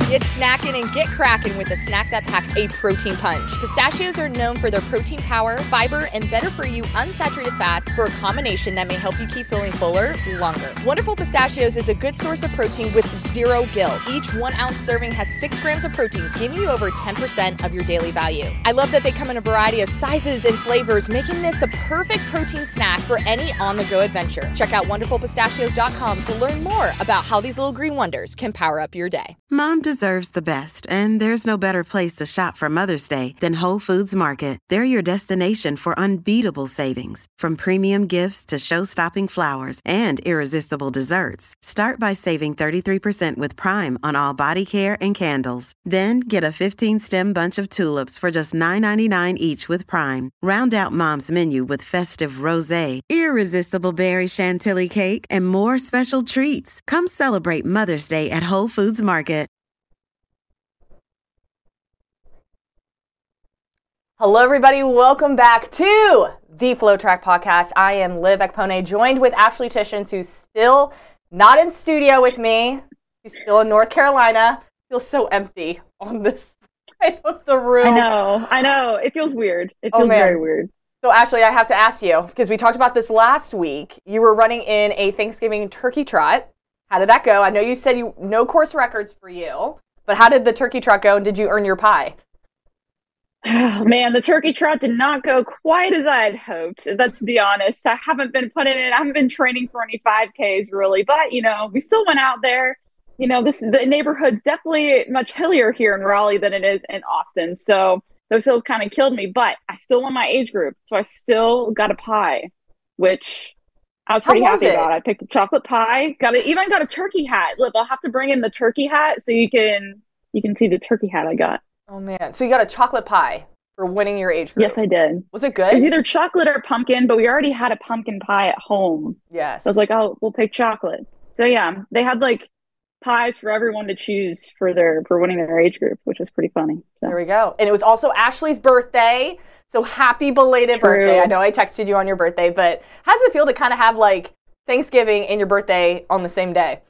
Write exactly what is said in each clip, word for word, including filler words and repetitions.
Get snacking and get cracking with a snack that packs a protein punch. Pistachios are known for their protein power, fiber, and better-for-you unsaturated fats for a combination that may help you keep feeling fuller longer. Wonderful Pistachios is a good source of protein with zero guilt. Each one-ounce serving has six grams of protein, giving you over ten percent of your daily value. I love that they come in a variety of sizes and flavors, making this the perfect protein snack for any on-the-go adventure. Check out wonderful pistachios dot com to learn more about how these little green wonders can power up your day. Mom deserves the best, and there's no better place to shop for Mother's Day than Whole Foods Market. They're your destination for unbeatable savings, from premium gifts to show-stopping flowers and irresistible desserts. Start by saving thirty-three percent with Prime on all body care and candles. Then get a fifteen-stem bunch of tulips for just nine ninety-nine each with Prime. Round out Mom's menu with festive rosé, irresistible berry chantilly cake, and more special treats. Come celebrate Mother's Day at Whole Foods Market. Hello, everybody. Welcome back to the Flow Track Podcast. I am Liv Ekpone, joined with Ashley Tishens, who's still not in studio with me. She's still in North Carolina. Feels so empty on this side of the room. I know. I know. It feels weird. It feels oh, very weird. So, Ashley, I have to ask you, because we talked about this last week. You were running in a Thanksgiving turkey trot. How did that go? I know you said you no course records for you, but how did the turkey trot go, and did you earn your pie? Oh, man, the turkey trot did not go quite as I had hoped. Let's be honest. I haven't been putting in, I haven't been training for any five Ks really, but, you know, we still went out there. You know, this the neighborhood's definitely much hillier here in Raleigh than it is in Austin. So those hills kind of killed me, but I still won my age group. So I still got a pie, which I was pretty How was happy it? about. I picked a chocolate pie, got it, even got a turkey hat. Look, I'll have to bring in the turkey hat so you can you can see the turkey hat I got. Oh, man. So you got a chocolate pie for winning your age group. Yes, I did. Was it good? It was either chocolate or pumpkin, but we already had a pumpkin pie at home. Yes. So I was like, oh, we'll pick chocolate. So yeah, they had like pies for everyone to choose for their for winning their age group, which was pretty funny. So. There we go. And it was also Ashley's birthday. So happy belated True. birthday. I know I texted you on your birthday, but how does it feel to kind of have like Thanksgiving and your birthday on the same day?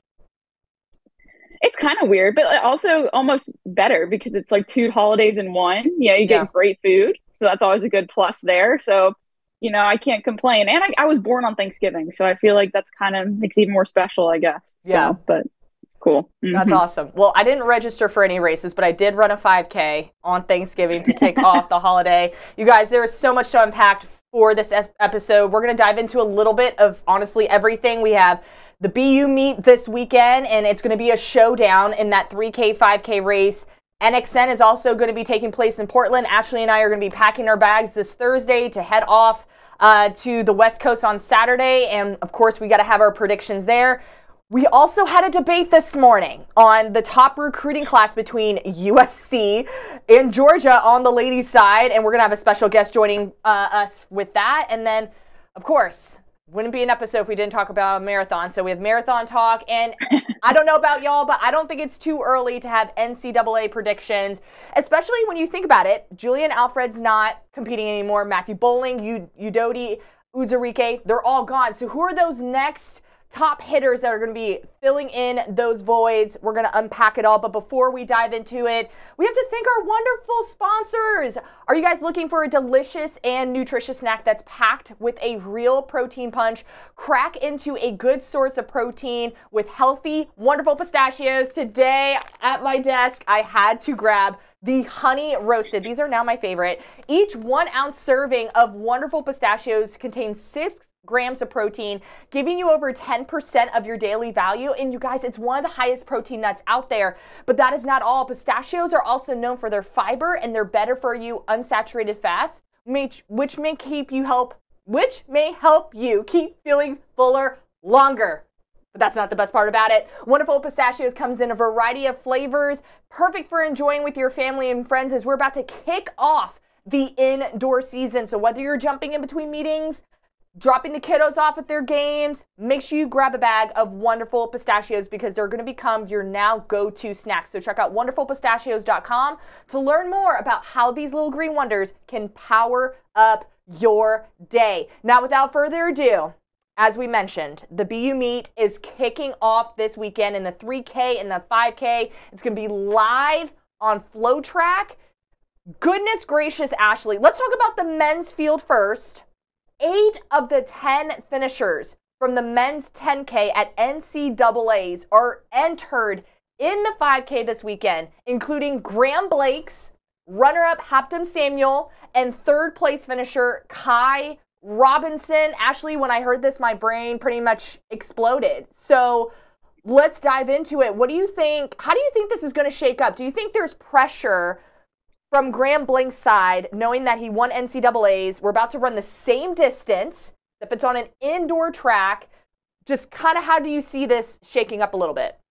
It's kind of weird, but also almost better because it's like two holidays in one. Yeah, you get Yeah. great food. So that's always a good plus there. So, you know, I can't complain. And I, I was born on Thanksgiving. So I feel like that's kind of makes it even more special, I guess. Yeah. So, but it's cool. That's Mhm. awesome. Well, I didn't register for any races, but I did run a five K on Thanksgiving to kick off the holiday. You guys, there is so much to unpack for this ep- episode. We're going to dive into a little bit of, honestly, everything. We have the B U meet this weekend, and it's going to be a showdown in that three K, five K race. N X N is also going to be taking place in Portland. Ashley and I are going to be packing our bags this Thursday to head off uh, to the West Coast on Saturday. And, of course, we got to have our predictions there. We also had a debate this morning on the top recruiting class between U S C and Georgia on the ladies' side, and we're going to have a special guest joining uh, us with that. And then, of course, wouldn't be an episode if we didn't talk about marathon. So we have marathon talk, and I don't know about y'all, but I don't think it's too early to have N C double A predictions, especially when you think about it. Julian Alfred's not competing anymore. Matthew Bowling, Udodi, Uzurike, they're all gone. So who are those next top hitters that are going to be filling in those voids? We're going to unpack it all. But before we dive into it, we have to thank our wonderful sponsors. Are you guys looking for a delicious and nutritious snack that's packed with a real protein punch? Crack into a good source of protein with healthy, wonderful pistachios. Today at my desk, I had to grab the honey roasted. These are now my favorite. Each one ounce serving of wonderful pistachios contains six grams of protein, giving you over ten percent of your daily value. And you guys, it's one of the highest protein nuts out there. But that is not all. Pistachios are also known for their fiber and their better for you unsaturated fats, which, which may keep you help, which may help you keep feeling fuller longer. But that's not the best part about it. Wonderful Pistachios comes in a variety of flavors, perfect for enjoying with your family and friends as we're about to kick off the indoor season. So whether you're jumping in between meetings, dropping the kiddos off at their games, make sure you grab a bag of Wonderful Pistachios because they're going to become your now go-to snacks. So check out wonderful pistachios dot com to learn more about how these little green wonders can power up your day. Now, without further ado, as we mentioned, the B U meet is kicking off this weekend in the three K and the five K. It's going to be live on FloTrack. Goodness gracious, Ashley. Let's talk about the men's field first. Eight of the ten finishers from the men's ten K at N C double A's are entered in the five K this weekend, including Graham Blakes, runner-up Haptem Samuel, and third-place finisher Kai Robinson. Ashley, when I heard this, my brain pretty much exploded. So let's dive into it. What do you think? How do you think this is going to shake up? Do you think there's pressure from Graham Blake's side, knowing that he won N C double A's? We're about to run the same distance. If it's on an indoor track, just kind of how do you see this shaking up a little bit?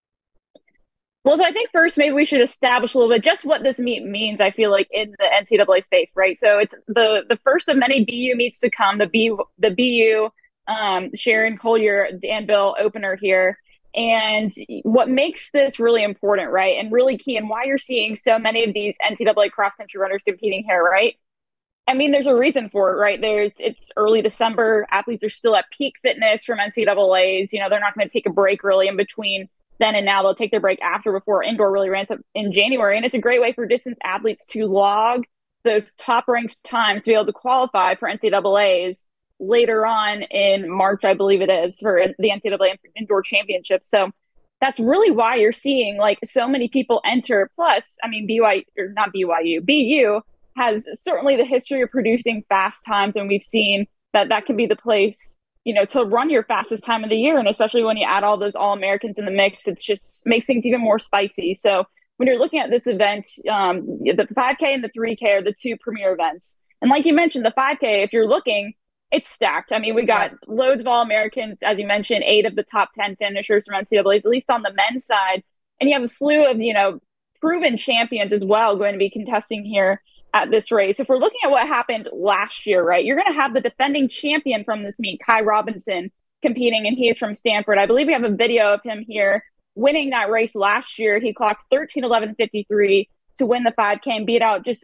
Well, so I think first maybe we should establish a little bit just what this meet means, I feel like, in the N C double A space, right? So it's the the first of many B U meets to come, the B the B U um, Sharon Collier Danville opener here. And what makes this really important, right, and really key, and why you're seeing so many of these N C double A cross-country runners competing here, right? I mean, there's a reason for it, right? There's it's early December. Athletes are still at peak fitness from N C double A's. You know, they're not going to take a break really in between then and now. They'll take their break after before indoor really ramps up in January. And it's a great way for distance athletes to log those top ranked times to be able to qualify for N C double A's later on in March, I believe it is, for the N C double A indoor championships. So that's really why you're seeing like so many people enter. Plus, I mean, B Y U, or not B Y U, B U has certainly the history of producing fast times. And we've seen that that can be the place, you know, to run your fastest time of the year. And especially when you add all those All-Americans in the mix, it's just makes things even more spicy. So when you're looking at this event, um, the five K and the three K are the two premier events. And like you mentioned, the five K, if you're looking, it's stacked. I mean, we got loads of All-Americans, as you mentioned, eight of the top ten finishers from N C double A's, at least on the men's side. And you have a slew of, you know, proven champions as well going to be contesting here at this race. If we're looking at what happened last year, right, you're going to have the defending champion from this meet, Kai Robinson, competing, and he is from Stanford. I believe we have a video of him here winning that race last year. He clocked thirteen eleven fifty-three to win the five K and beat out just,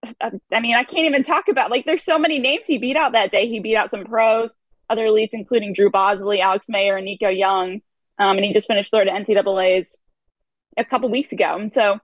I mean, I can't even talk about, like, there's so many names he beat out that day. He beat out some pros, other elites, including Drew Bosley, Alex Mayer, and Nico Young. Um, and he just finished third at N C double A's a couple weeks ago. And so,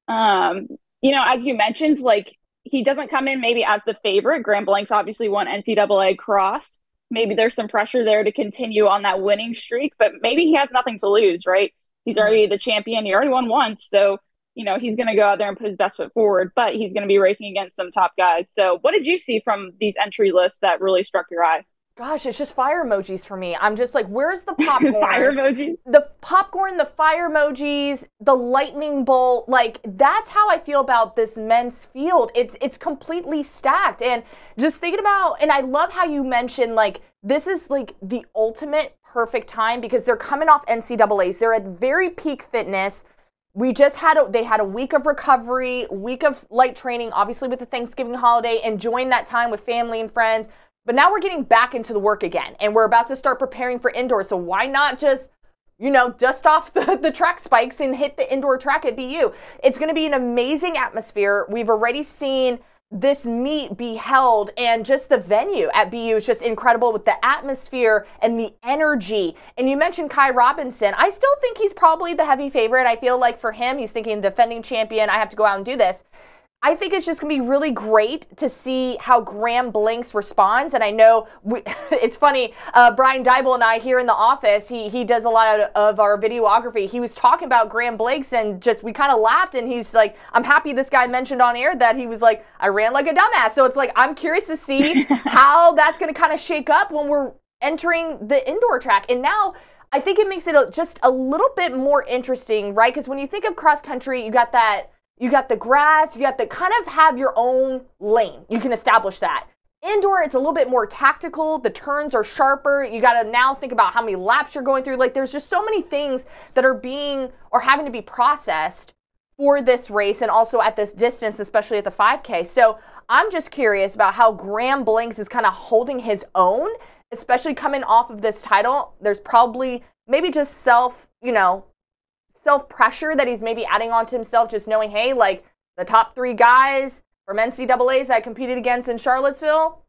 um, you know, as you mentioned, like, he doesn't come in maybe as the favorite. Graham Blake's obviously won N C double A cross. Maybe there's some pressure there to continue on that winning streak, but maybe he has nothing to lose, right? He's already the champion. He already won once. So, you know, he's going to go out there and put his best foot forward, but he's going to be racing against some top guys. So what did you see from these entry lists that really struck your eye? Gosh, it's just fire emojis for me. I'm just like, where's the popcorn? Fire emojis? The popcorn, the fire emojis, the lightning bolt. Like, that's how I feel about this men's field. It's it's completely stacked. And just thinking about, and I love how you mentioned, like, this is like the ultimate perfect time because they're coming off N C double A's. They're at very peak fitness. We just had a, they had a week of recovery, week of light training, obviously with the Thanksgiving holiday, enjoying that time with family and friends. But now we're getting back into the work again, and we're about to start preparing for indoor. So why not just, you know, dust off the, the track spikes and hit the indoor track at B U? It's going to be an amazing atmosphere. We've already seen this meet be held, and just the venue at B U is just incredible with the atmosphere and the energy. And you mentioned Kai Robinson. I still think he's probably the heavy favorite. I feel like for him, he's thinking defending champion, I have to go out and do this. I think it's just going to be really great to see how Graham Blanks responds. And I know we, it's funny, uh, Brian Dybel and I here in the office, he he does a lot of, of our videography. He was talking about Graham Blanks and just, we kind of laughed, and he's like, I'm happy this guy mentioned on air that he was like, I ran like a dumbass. So it's like, I'm curious to see how that's going to kind of shake up when we're entering the indoor track. And now I think it makes it a, just a little bit more interesting, right? Because when you think of cross country, you got that, you got the grass, you got to kind of have your own lane. You can establish that. Indoor, it's a little bit more tactical. The turns are sharper. You got to now think about how many laps you're going through. Like, there's just so many things that are being or having to be processed for this race, and also at this distance, especially at the five K. So I'm just curious about how Graham Blanks is kind of holding his own, especially coming off of this title. There's probably maybe just self, you know, self-pressure that he's maybe adding on to himself, just knowing, hey, like, the top three guys from N C double A's I competed against in Charlottesville,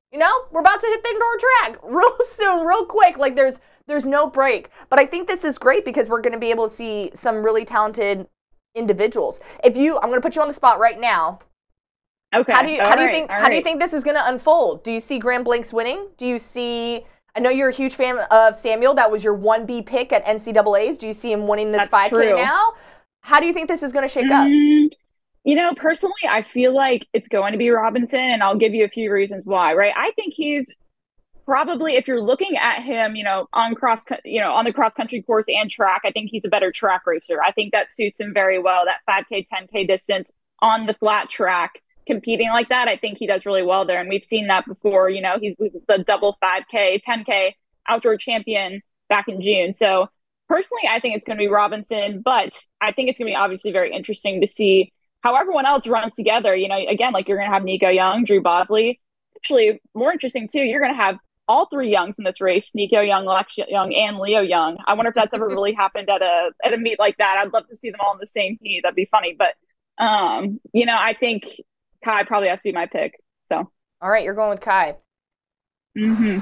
you know, we're about to hit the indoor track real soon, real quick. Like there's there's no break. But I think this is great because we're going to be able to see some really talented individuals. If you, I'm going to put you on the spot right now. Okay. How do you All how do you right. think All how do you right. think this is going to unfold? Do you see Graham Blanks winning? Do you see? I know you're a huge fan of Samuel. That was your one B pick at N C double A's. Do you see him winning this That's five K true. now? How do you think this is going to shake up? Mm, you know, personally, I feel like it's going to be Robinson, and I'll give you a few reasons why. Right? I think he's probably, if you're looking at him, you know, on cross, you know, on the cross country course and track, I think he's a better track racer. I think that suits him very well. That five K, ten K distance on the flat track, competing like that, I think he does really well there. And we've seen that before. You know, he's, he was the double five K, ten K outdoor champion back in June. So personally, I think it's going to be Robinson, but I think it's going to be obviously very interesting to see how everyone else runs together. You know, again, like you're going to have Nico Young, Drew Bosley. Actually, more interesting too, you're going to have all three Youngs in this race: Nico Young, Lex Young, and Leo Young. I wonder if that's ever really happened at a at a meet like that. I'd love to see them all in the same heat. That'd be funny. But um, you know, I think Kai probably has to be my pick. So, all right, you're going with Kai. Mm-hmm.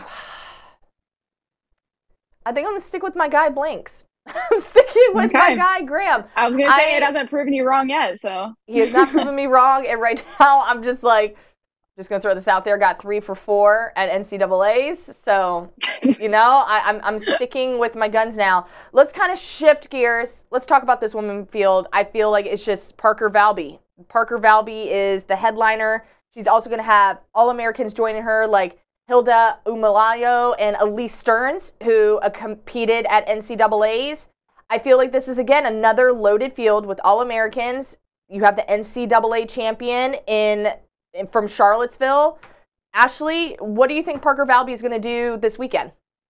I think I'm gonna stick with my guy Blanks. I'm sticking with Okay. my guy Graham. I was gonna say I, it hasn't proven you wrong yet. So he has not proven me wrong, and right now I'm just like, just gonna throw this out there. Got three for four at N C double A's, so you know I, I'm I'm sticking with my guns now. Let's kind of shift gears. Let's talk about this woman field. I feel like it's just Parker Valby. Parker Valby is the headliner. She's also gonna have All Americans joining her, like Hilda Umalayo and Elise Stearns, who uh, competed at N C double A's. I feel like this is, again, another loaded field with All-Americans. You have the N C double A champion in, in from Charlottesville. Ashley, what do you think Parker Valby is going to do this weekend?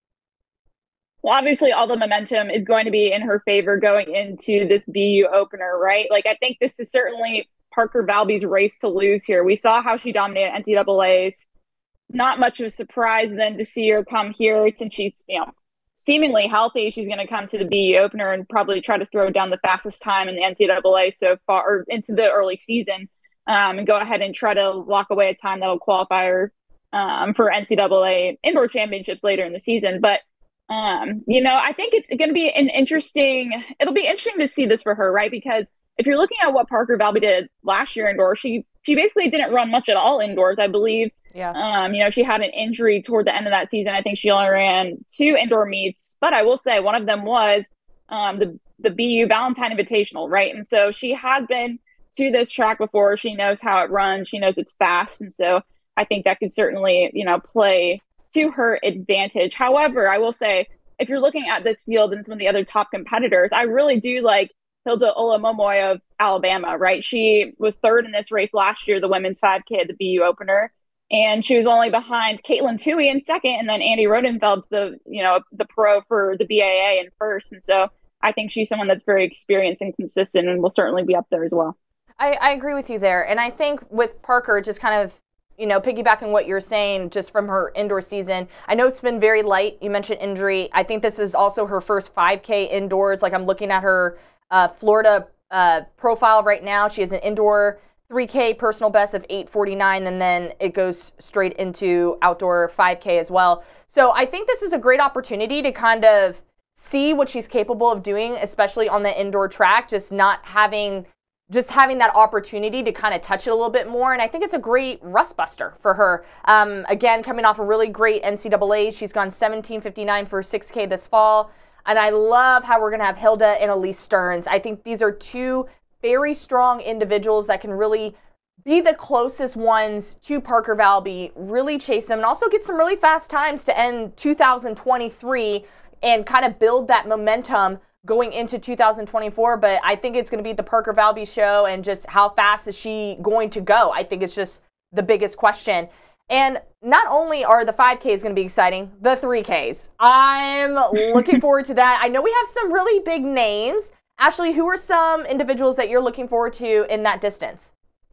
well, obviously, all the momentum is going to be in her favor going into this B U opener, right? Like, I think this is certainly Parker Valby's race to lose here. We saw how she dominated N C double A's. Not much of a surprise then to see her come here since she's, you know, seemingly healthy. She's going to come to the B U opener and probably try to throw down the fastest time in the N C double A so far, or into the early season, um, and go ahead and try to lock away a time that'll qualify her um, for N C double A indoor championships later in the season. But um, you know, I think it's going to be an interesting. It'll be interesting to see this for her, right? Because if you're looking at what Parker Valby did last year indoors, she she basically didn't run much at all indoors, I believe. Yeah. Um, you know, she had an injury toward the end of that season. I think she only ran two indoor meets, but I will say one of them was um, the the B U Valentine Invitational, right? And so she has been to this track before. She knows how it runs. She knows it's fast, and so I think that could certainly, you know, play to her advantage. However, I will say if you're looking at this field and some of the other top competitors, I really do like Hilda Olamomoy of Alabama, right? She was third in this race last year, the women's five K at the B U opener. And she was only behind Caitlin Toohey in second, and then Andy Rodenfeld's the, you know, the pro for the B A A in first. And so I think she's someone that's very experienced and consistent and will certainly be up there as well. I, I agree with you there. And I think with Parker, just kind of, you know, piggybacking what you're saying just from her indoor season, I know it's been very light. You mentioned injury. I think this is also her first five K indoors. Like I'm looking at her uh, Florida uh, profile right now. She has an indoor three K personal best of eight forty-nine, and then it goes straight into outdoor five K as well. So I think this is a great opportunity to kind of see what she's capable of doing, especially on the indoor track, just not having just having that opportunity to kind of touch it a little bit more. And I think it's a great rust buster for her. Um, again, coming off a really great N C double A, she's gone seventeen fifty-nine for six K this fall. And I love how we're going to have Hilda and Elise Stearns. I think these are two very strong individuals that can really be the closest ones to Parker Valby, really chase them, and also get some really fast times to end two thousand twenty-three and kind of build that momentum going into two thousand twenty-four. But I think it's going to be the Parker Valby show, and just how fast is she going to go? I think it's just the biggest question. And not only are the five Ks going to be exciting, the three Ks. I'm looking forward to that. I know we have some really big names. Ashley, who are some individuals that you're looking forward to in that distance?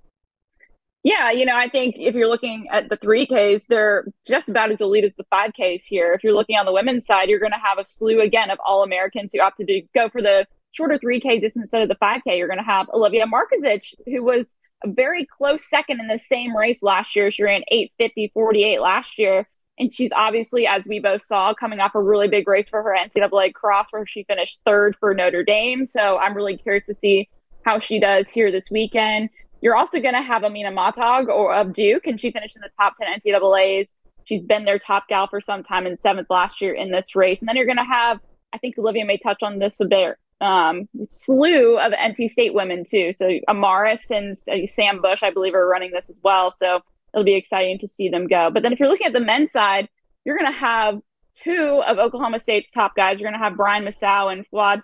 Yeah, you know, I think if you're looking at the three Ks, they're just about as elite as the five Ks here. If you're looking on the women's side, you're going to have a slew, again, of All-Americans who opted to go for the shorter three K distance instead of the five K. You're going to have Olivia Markovic, who was a very close second in the same race last year. She ran eight fifty forty-eight last year. And she's obviously, as we both saw, coming off a really big race for her N C double A cross where she finished third for Notre Dame. So I'm really curious to see how she does here this weekend. You're also going to have Amina Matog or of Duke, and she finished in the top ten N C double A's. She's been their top gal for some time and seventh last year in this race. And then you're going to have, I think Olivia may touch on this a bit, um, slew of N C State women too. So Amaris and uh, Sam Bush, I believe, are running this as well. So it'll be exciting to see them go. But then if you're looking at the men's side, you're going to have two of Oklahoma State's top guys. You're going to have Brian Masao and Fuad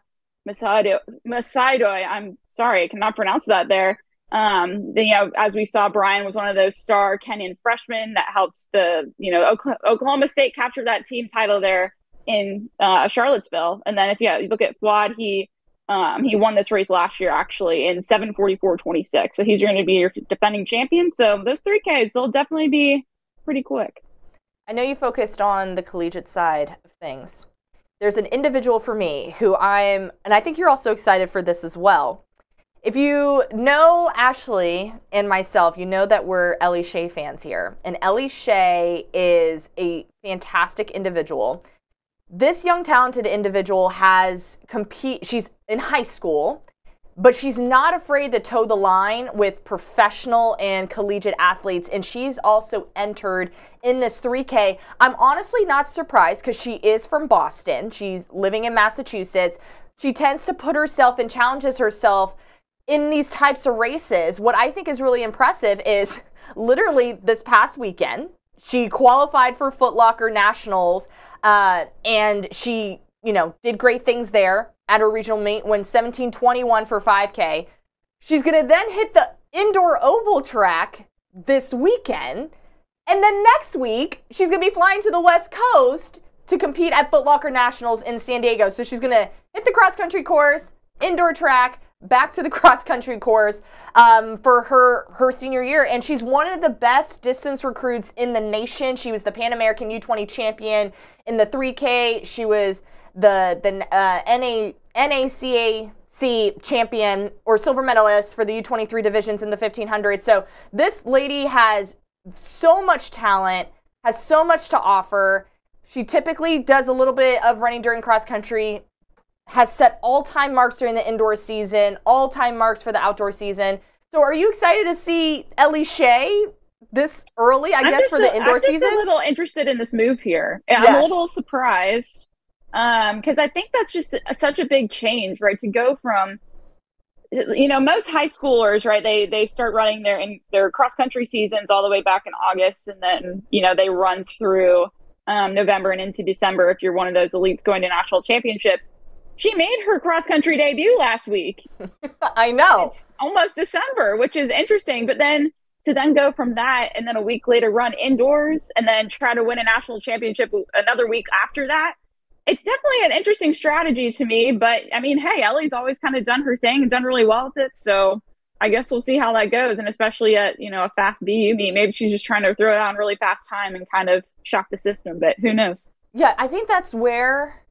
Masaidoy. I'm sorry, I cannot pronounce that there. Um, then, you know, as we saw, Brian was one of those star Kenyan freshmen that helps the, you know, Oklahoma State capture that team title there in uh, Charlottesville. And then if you, you look at Fuad, he Um, he won this race last year, actually, in seven forty-four twenty-six. So he's going to be your defending champion. So those three Ks, they'll definitely be pretty quick. I know you focused on the collegiate side of things. There's an individual for me who I'm, and I think you're also excited for this as well. If you know Ashley and myself, you know that we're Ellie Shea fans here. And Ellie Shea is a fantastic individual. This young, talented individual has compete. She's in high school, but she's not afraid to toe the line with professional and collegiate athletes. And she's also entered in this three K. I'm honestly not surprised because she is from Boston. She's living in Massachusetts. She tends to put herself and challenges herself in these types of races. What I think is really impressive is literally this past weekend, she qualified for Foot Locker Nationals. Uh, and she, you know, did great things there at her regional meet, went seventeen twenty-one for five K. She's going to then hit the indoor oval track this weekend. And then next week, she's going to be flying to the West Coast to compete at Foot Locker Nationals in San Diego. So she's going to hit the cross country course, indoor track, back to the cross country course um, for her, her senior year. And she's one of the best distance recruits in the nation. She was the Pan American U twenty champion in the three K. She was the, the uh, N A, N A C A C champion or silver medalist for the U twenty-three divisions in the fifteen hundred. So this lady has so much talent, has so much to offer. She typically does a little bit of running during cross country, has set all-time marks during the indoor season, all-time marks for the outdoor season. So are you excited to see Ellie Shea this early, I I'm guess, for the a, indoor I'm just season? I'm a little interested in this move here. Yes. I'm a little surprised because um, I think that's just a, such a big change, right? To go from, you know, most high schoolers, right, they they start running their, in, their cross-country seasons all the way back in August, and then, you know, they run through um, November and into December if you're one of those elites going to national championships. She made her cross-country debut last week. I know. It's almost December, which is interesting. But then to then go from that and then a week later run indoors and then try to win a national championship another week after that, it's definitely an interesting strategy to me. But, I mean, hey, Ellie's always kind of done her thing and done really well with it. So I guess we'll see how that goes. And especially at, you know, a fast B U meet, maybe she's just trying to throw it on really fast time and kind of shock the system. But who knows? Yeah, I think that's where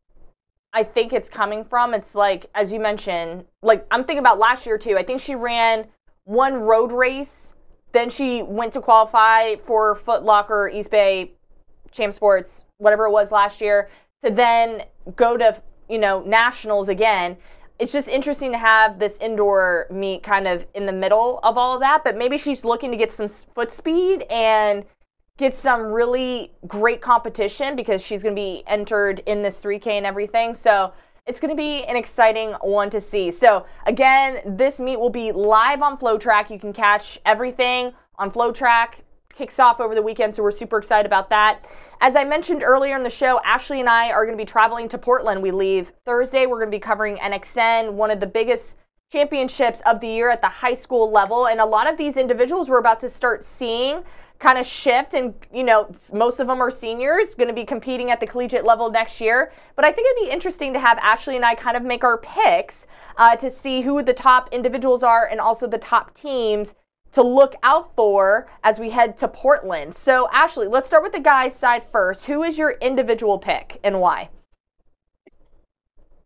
I think it's coming from. It's like, as you mentioned, like I'm thinking about last year too. I think she ran one road race, then she went to qualify for Foot Locker, East Bay, Champ Sports, whatever it was last year, to then go to, you know, nationals again. It's just interesting to have this indoor meet kind of in the middle of all of that, but maybe she's looking to get some foot speed and get some really great competition because she's going to be entered in this three K and everything. So it's going to be an exciting one to see. So again, this meet will be live on FloTrack. You can catch everything on FloTrack. Kicks off over the weekend, so we're super excited about that. As I mentioned earlier in the show, Ashley and I are going to be traveling to Portland. We leave Thursday. We're going to be covering N X N, one of the biggest championships of the year at the high school level. And a lot of these individuals we're about to start seeing kind of shift, and you know, most of them are seniors going to be competing at the collegiate level next year. But I think it'd be interesting to have Ashley and I kind of make our picks uh, to see who the top individuals are and also the top teams to look out for as we head to Portland. So Ashley, let's start with the guys' side first. Who is your individual pick and why?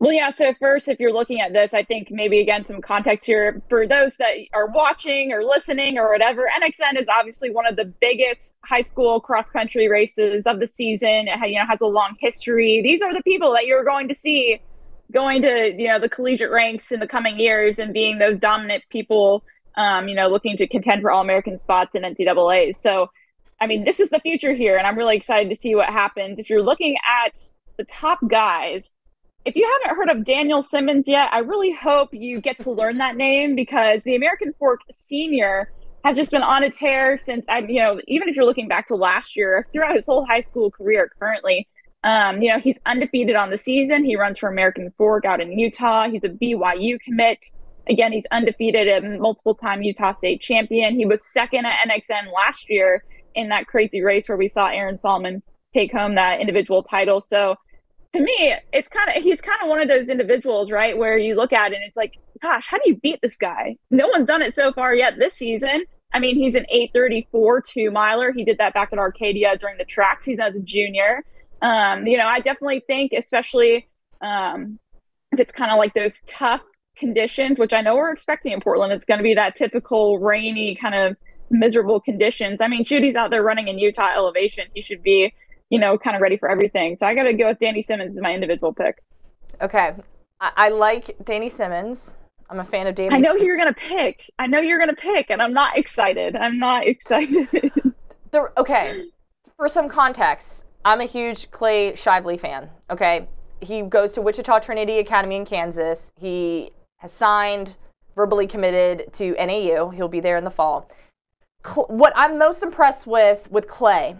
Well, yeah. So first, if you're looking at this, I think maybe again some context here for those that are watching or listening or whatever. N X N is obviously one of the biggest high school cross country races of the season. It you know has a long history. These are the people that you're going to see going to you know the collegiate ranks in the coming years and being those dominant people. Um, you know, looking to contend for All-American spots in N C double A. So, I mean, this is the future here, and I'm really excited to see what happens. If you're looking at the top guys. If you haven't heard of Daniel Simmons yet, I really hope you get to learn that name because the American Fork Senior has just been on a tear since, I, you know, even if you're looking back to last year, throughout his whole high school career currently, um, you know, he's undefeated on the season. He runs for American Fork out in Utah. He's a B Y U commit. Again, he's undefeated and multiple-time Utah State champion. He was second at N X N last year in that crazy race where we saw Aaron Solomon take home that individual title. So, to me, it's kind of he's kind of one of those individuals, right, where you look at it and it's like, gosh, how do you beat this guy? No one's done it so far yet this season. I mean, he's an eight thirty-four two miler. He did that back at Arcadia during the track season as a junior. Um, you know, I definitely think, especially um, if it's kind of like those tough conditions, which I know we're expecting in Portland, it's going to be that typical rainy kind of miserable conditions. I mean, shoot, he's out there running in Utah elevation. He should be you know, kind of ready for everything. So I got to go with Danny Simmons as my individual pick. Okay. I, I like Danny Simmons. I'm a fan of Danny. I know who you're going to pick. I know you're going to pick, and I'm not excited. I'm not excited. the, okay. For some context, I'm a huge Clay Shively fan. Okay. He goes to Wichita Trinity Academy in Kansas. He has signed, verbally committed to N A U. He'll be there in the fall. Cl- what I'm most impressed with with Clay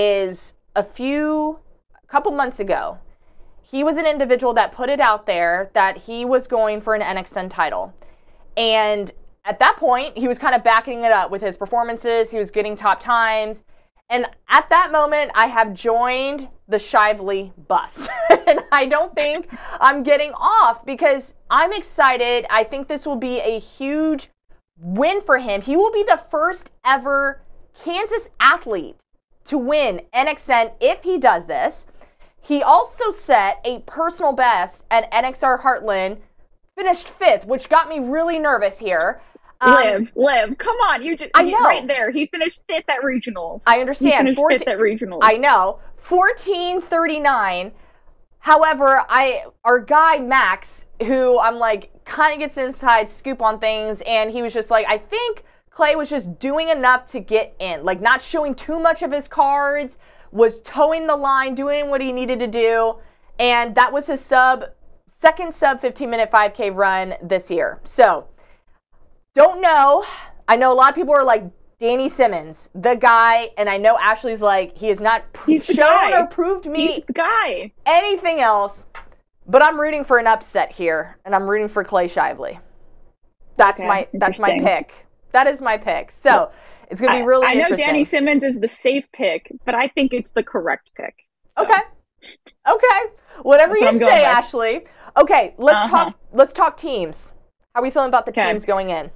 is a few, a couple months ago, he was an individual that put it out there that he was going for an N X N title. And at that point, he was kind of backing it up with his performances. He was getting top times. And at that moment, I have joined the Shively bus. And I don't think I'm getting off because I'm excited. I think this will be a huge win for him. He will be the first ever Kansas athlete to win N X N if he does this. He also set a personal best at N X R Heartland, finished fifth, which got me really nervous here. Um, live, live. Come on, you just I know. Right there. He finished fifth at regionals. I understand. He finished fourteen, fifth at regionals. I know. fourteen thirty-nine. However, I our guy Max, who I'm like kind of gets inside scoop on things, and he was just like, I think Clay was just doing enough to get in, like not showing too much of his cards, was towing the line, doing what he needed to do, and that was his sub second sub fifteen minute five K run this year. So, don't know. I know a lot of people are like, Danny Simmons, the guy, and I know Ashley's like, he has not pr- He's the shown guy. or proved me He's the guy. anything else, but I'm rooting for an upset here, and I'm rooting for Clay Shively. That's Okay, my that's my pick. That is my pick. So it's going to be really I, I know interesting. Danny Simmons is the safe pick, but I think it's the correct pick. So. Okay. Okay. Whatever That's you what say, with. Ashley. Okay, let's Uh-huh. talk let's talk teams. How are we feeling about the Okay. teams going in?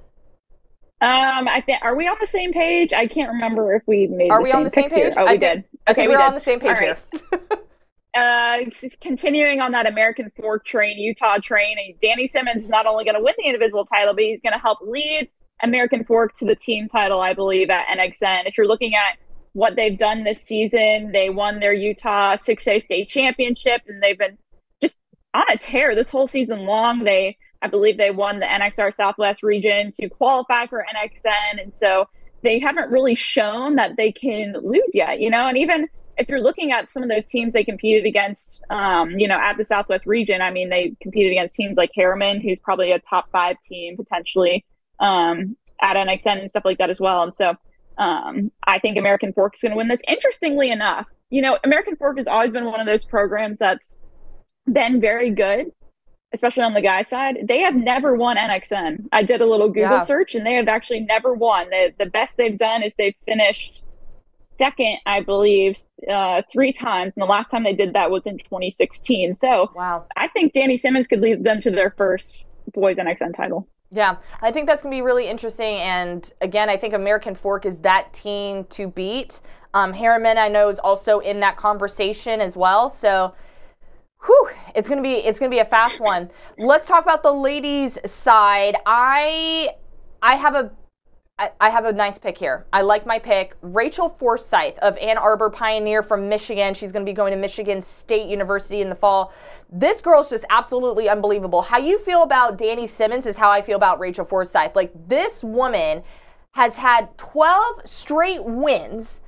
Um, I think are we on the same page? I can't remember if we made. Are the we same on the same picks here. page? Oh, I we think- did. I Okay, think we we're did. on the same page All right. here. Uh, continuing on that American Fork train, Utah train, and Danny Simmons is not only going to win the individual title, but he's going to help lead American Fork to the team title, I believe, at N X N. If you're looking at what they've done this season, they won their Utah six A state championship, and they've been just on a tear this whole season long. They, I believe, they won the N X R Southwest region to qualify for N X N, and so they haven't really shown that they can lose yet, you know, and even if you're looking at some of those teams they competed against, um, you know, at the Southwest region, I mean, they competed against teams like Harriman, who's probably a top five team potentially um, at N X N and stuff like that as well. And so um, I think American Fork is going to win this. Interestingly enough, you know, American Fork has always been one of those programs that's been very good, especially on the guy side. They have never won N X N. I did a little Google Yeah. search, and they have actually never won. The, the best they've done is they've finished second, I believe, uh, three times. And the last time they did that was in twenty sixteen. So Wow. I think Danny Simmons could lead them to their first boys N X N title. Yeah, I think that's going to be really interesting. And again, I think American Fork is that team to beat. Um, Harriman, I know, is also in that conversation as well. So Whew, it's gonna be it's gonna be a fast one. Let's talk about the ladies' side. I I have a I, I have a nice pick here. I like my pick. Rachel Forsyth of Ann Arbor Pioneer from Michigan. She's going to be going to Michigan State University in the fall. This girl's just absolutely unbelievable. How you feel about Danny Simmons is how I feel about Rachel Forsyth. Like, this woman has had twelve straight wins,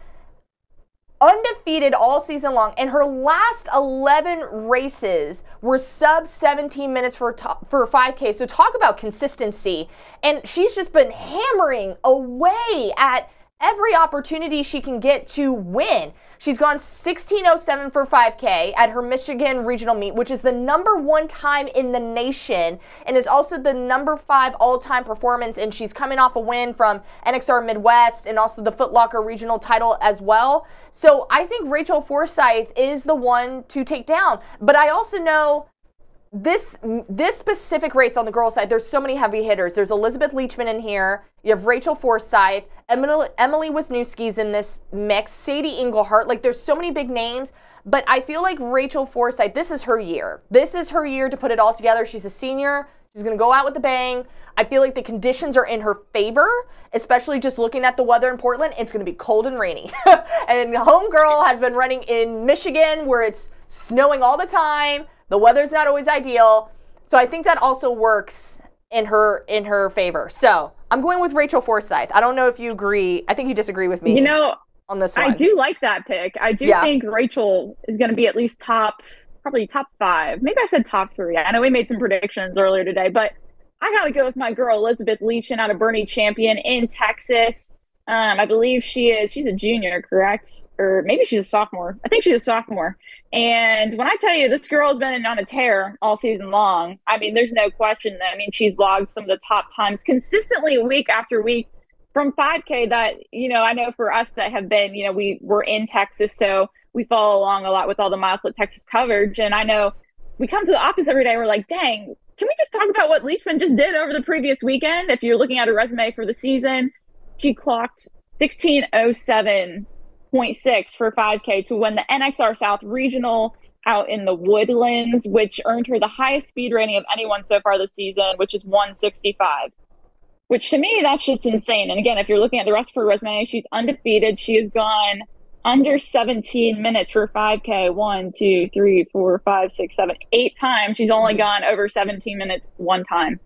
undefeated all season long, and her last eleven races were sub seventeen minutes for for five K. So talk about consistency. And she's just been hammering away at every opportunity she can get to win. She's gone sixteen oh seven for five K at her Michigan regional meet, which is the number one time in the nation and is also the number five all-time performance. And she's coming off a win from N X R Midwest and also the Foot Locker regional title as well. So I think Rachel Forsyth is the one to take down. But I also know this this specific race on the girls' side, there's so many heavy hitters. There's Elizabeth Leachman in here. You have Rachel Forsyth. Emily, Emily Wisniewski's in this mix. Sadie Englehart. Like, there's so many big names. But I feel like Rachel Forsyth, this is her year. This is her year to put it all together. She's a senior. She's going to go out with a bang. I feel like the conditions are in her favor, especially just looking at the weather in Portland. It's going to be cold and rainy. And homegirl has been running in Michigan where it's snowing all the time. The weather's not always ideal. So I think that also works in her in her favor. So I'm going with Rachel Forsyth. I don't know if you agree. I think you disagree with me. You know, on this one. I do like that pick. I do yeah. think Rachel is going to be at least top, probably top five. Maybe I said top three. I know we made some predictions earlier today, but I got to go with my girl, Elizabeth Leachman out of Bernie Champion in Texas. Um, I believe she is, she's a junior, correct? Or maybe she's a sophomore. I think she's a sophomore. And when I tell you this girl has been on a tear all season long, I mean, there's no question that, I mean, she's logged some of the top times consistently week after week from five K that, you know, I know for us that have been, you know, we were in Texas, so we follow along a lot with all the Mile Split Texas coverage. And I know we come to the office every day, we're like, dang, can we just talk about what Leachman just did over the previous weekend? If you're looking at her resume for the season, she clocked sixteen oh seven point six for five K to win the N X R South Regional out in the Woodlands, which earned her the highest speed rating of anyone so far this season, which is one sixty-five. Which to me, that's just insane. And again, if you're looking at the rest of her resume, she's undefeated. She has gone under seventeen minutes for five K. One, two, three, four, five, six, seven, eight times. She's only gone over seventeen minutes one time.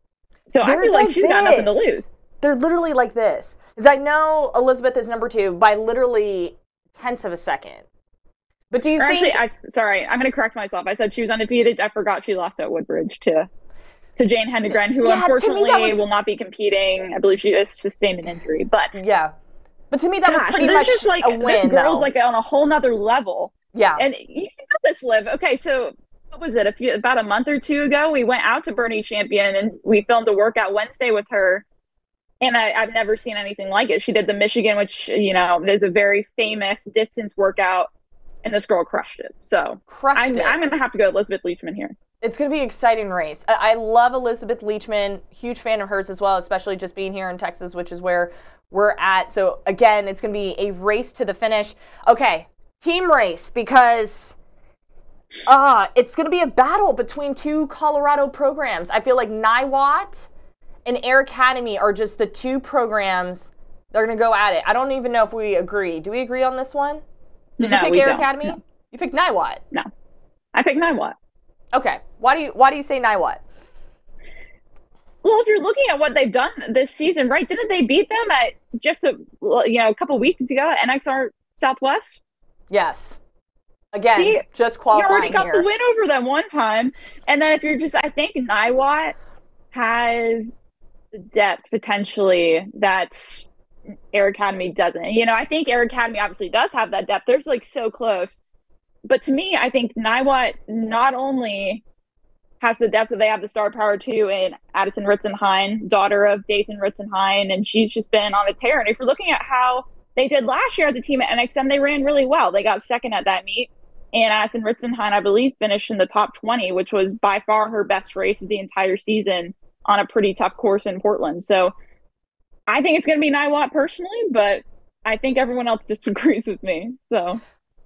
So They're I feel like, like she's this. got nothing to lose. They're literally like this. Because I know Elizabeth is number two by literally tenths of a second. But do you or think... Actually, I, sorry, I'm going to correct myself. I said she was undefeated. I forgot she lost at Woodbridge to to Jane Hendegren, who yeah, unfortunately was... will not be competing. I believe she has sustained an injury. But yeah. But to me, that gosh, was pretty much just like, a win, This girl's though. like on a whole nother level. Yeah. And you know this, Liv. Okay, so... What was it? A few, about a month or two ago, we went out to Bernie Champion and we filmed a workout Wednesday with her. And I, I've never seen anything like it. She did the Michigan, which, you know, is a very famous distance workout. And this girl crushed it. So crushed I'm, it. I'm going to have to go with Elizabeth Leachman here. It's going to be an exciting race. I, I love Elizabeth Leachman. Huge fan of hers as well, especially just being here in Texas, which is where we're at. So, again, it's going to be a race to the finish. Okay, team race, because... Uh, it's going to be a battle between two Colorado programs. I feel like Niwot and Air Academy are just the two programs that are going to go at it. I don't even know if we agree. Do we agree on this one? Did no, you pick we Air don't. Academy? No. You picked Niwot? No. I picked Niwot. Okay. Why do you why do you say Niwot? Well, if you're looking at what they've done this season, right, didn't they beat them at just a, you know, a couple weeks ago at N X R Southwest? Yes. Again, See, just qualifying you already got here. the win over them one time. And then if you're just, I think Niwot has the depth potentially that Air Academy doesn't. You know, I think Air Academy obviously does have that depth. They're like so close. But to me, I think Niwot not only has the depth that they have the star power too in Addison Ritzenhein, daughter of Dathan Ritzenhein, and she's just been on a tear. And if you're looking at how they did last year as a team at N X M, they ran really well. They got second at that meet. And Addison Ritzenhein, I believe, finished in the top twenty, which was by far her best race of the entire season on a pretty tough course in Portland. So I think it's going to be Niwot personally, but I think everyone else disagrees with me. So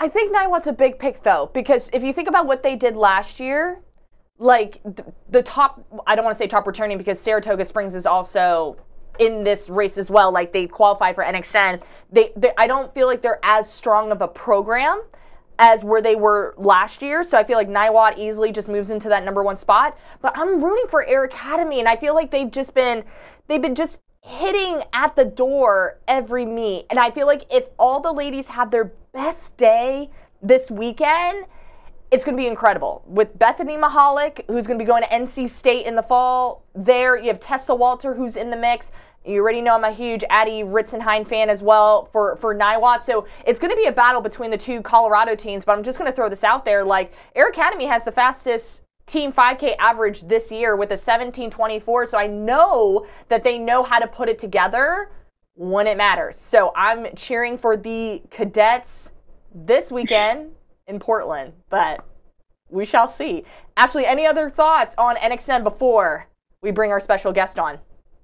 I think Niwot's a big pick, though, because if you think about what they did last year, like the, the top, I don't want to say top returning because Saratoga Springs is also in this race as well. Like they qualify for N X N. They, they, I don't feel like they're as strong of a program as where they were last year. So I feel like Niwot easily just moves into that number one spot. But I'm rooting for Air Academy, and I feel like they've just been, they've been just hitting at the door every meet. And I feel like if all the ladies have their best day this weekend, it's going to be incredible. With Bethany Mahalik, who's going to be going to N C State in the fall, there you have Tessa Walter, who's in the mix. You already know I'm a huge Addie Ritzenhein fan as well for, for Niwot. So it's going to be a battle between the two Colorado teams, but I'm just going to throw this out there. Like, Air Academy has the fastest team five K average this year with a seventeen twenty-four, so I know that they know how to put it together when it matters. So I'm cheering for the cadets this weekend in Portland, but we shall see. Ashley, any other thoughts on N X N before we bring our special guest on?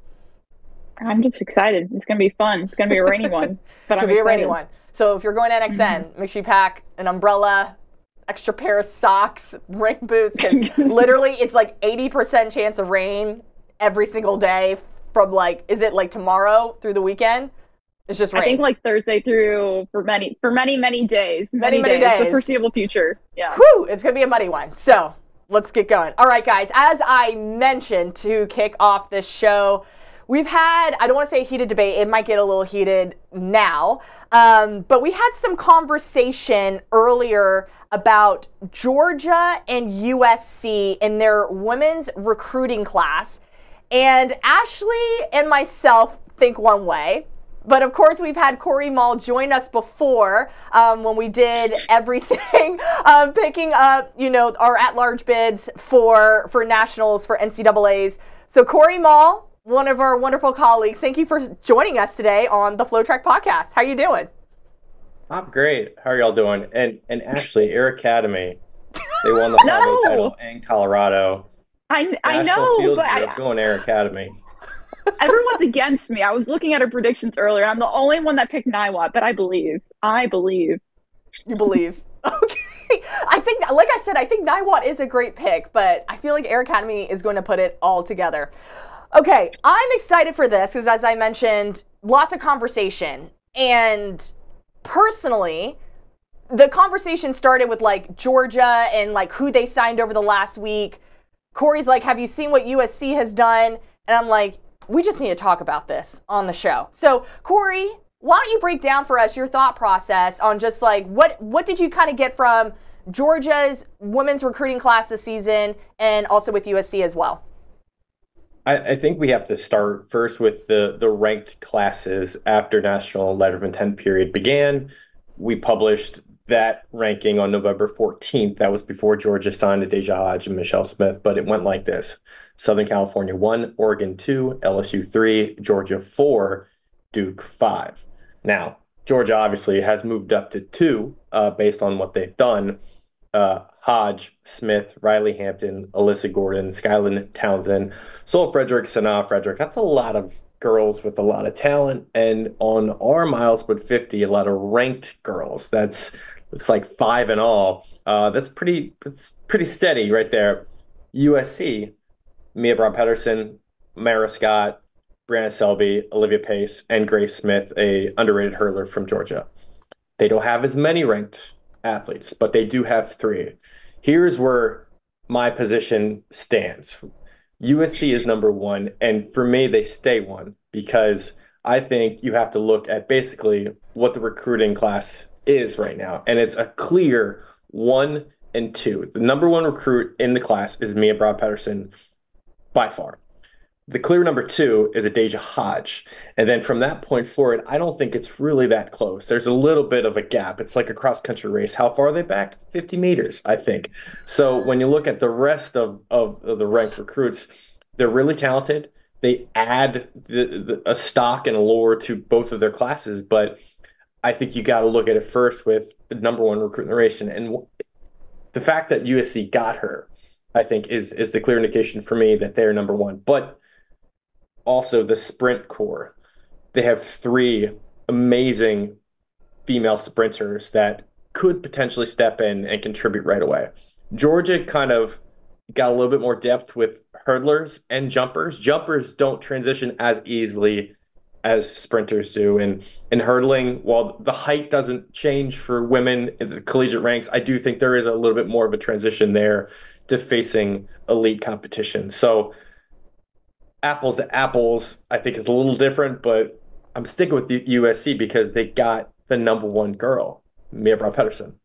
I'm just excited. It's going to be fun. It's going to be a rainy one, but it's I'm going to be excited. a rainy one. So if you're going to N X N, mm-hmm. make sure you pack an umbrella, extra pair of socks, rain boots, because literally it's like eighty percent chance of rain every single day from like, is it like tomorrow through the weekend? It's just rain. I think like Thursday through for many, for many, many days. Many, many, many days. The foreseeable future. Yeah. Whew, it's going to be a muddy one. So let's get going. All right, guys, as I mentioned to kick off this show, we've had, I don't want to say heated debate. It might get a little heated now. Um, but we had some conversation earlier about Georgia and U S C in their women's recruiting class. And Ashley and myself think one way. But of course, we've had Corey Mall join us before um, when we did everything, um, picking up, you know, our at-large bids for for nationals for N C double A's. So Corey Mall, one of our wonderful colleagues, thank you for joining us today on the FloTrack podcast. How you doing? I'm great. How are y'all doing? And and Ashley, Air Academy, they won the five A no. title in Colorado. I I know, but I, going Air Academy. Everyone's against me. I was looking at her predictions earlier. I'm the only one that picked Niwot, but I believe. I believe. You believe. Okay. I think, like I said, I think Niwot is a great pick, but I feel like Air Academy is going to put it all together. Okay, I'm excited for this because, as I mentioned, lots of conversation. And personally, the conversation started with, like, Georgia and, like, who they signed over the last week. Corey's like, have you seen what U S C has done? And I'm like, we just need to talk about this on the show. So, Corey, why don't you break down for us your thought process on just like what what did you kind of get from Georgia's women's recruiting class this season and also with U S C as well? I, I think we have to start first with the, the ranked classes after National Letter of Intent period began. We published that ranking on November fourteenth. That was before Georgia signed to Deja Hodge and Michelle Smith, but it went like this. Southern California one, Oregon two, L S U three, Georgia four, Duke five. Now, Georgia obviously has moved up to two uh, based on what they've done. Uh, Hodge, Smith, Riley Hampton, Alyssa Gordon, Skyland Townsend, Sol Frederick, Sanaa Frederick. That's a lot of girls with a lot of talent. And on our Milesplit fifty, a lot of ranked girls. That's looks like five in all. Uh, that's pretty that's pretty steady right there. U S C, Mia Brown-Pedersen, Mara Scott, Brianna Selby, Olivia Pace, and Grace Smith, a underrated hurler from Georgia. They don't have as many ranked athletes, but they do have three. Here's where my position stands. U S C is number one, and for me, they stay one because I think you have to look at basically what the recruiting class is right now, and it's a clear one and two. The number one recruit in the class is Mia Brown-Pedersen by far. The clear number two is a Deja Hodge. And then from that point forward, I don't think it's really that close. There's a little bit of a gap. It's like a cross-country race. How far are they back? fifty meters, I think. So when you look at the rest of, of, of the ranked recruits, they're really talented. They add the, the, a stock and a lore to both of their classes. But I think you got to look at it first with the number one recruit in the nation. And the fact that U S C got her, I think, is, is the clear indication for me that they're number one. But also the sprint core. They have three amazing female sprinters that could potentially step in and contribute right away. Georgia kind of got a little bit more depth with hurdlers and jumpers. Jumpers don't transition as easily as sprinters do. And in hurdling, while the height doesn't change for women in the collegiate ranks, I do think there is a little bit more of a transition there to facing elite competition. So apples to apples, I think is a little different, but I'm sticking with U S C because they got the number one girl, Mia Brown Pedersen.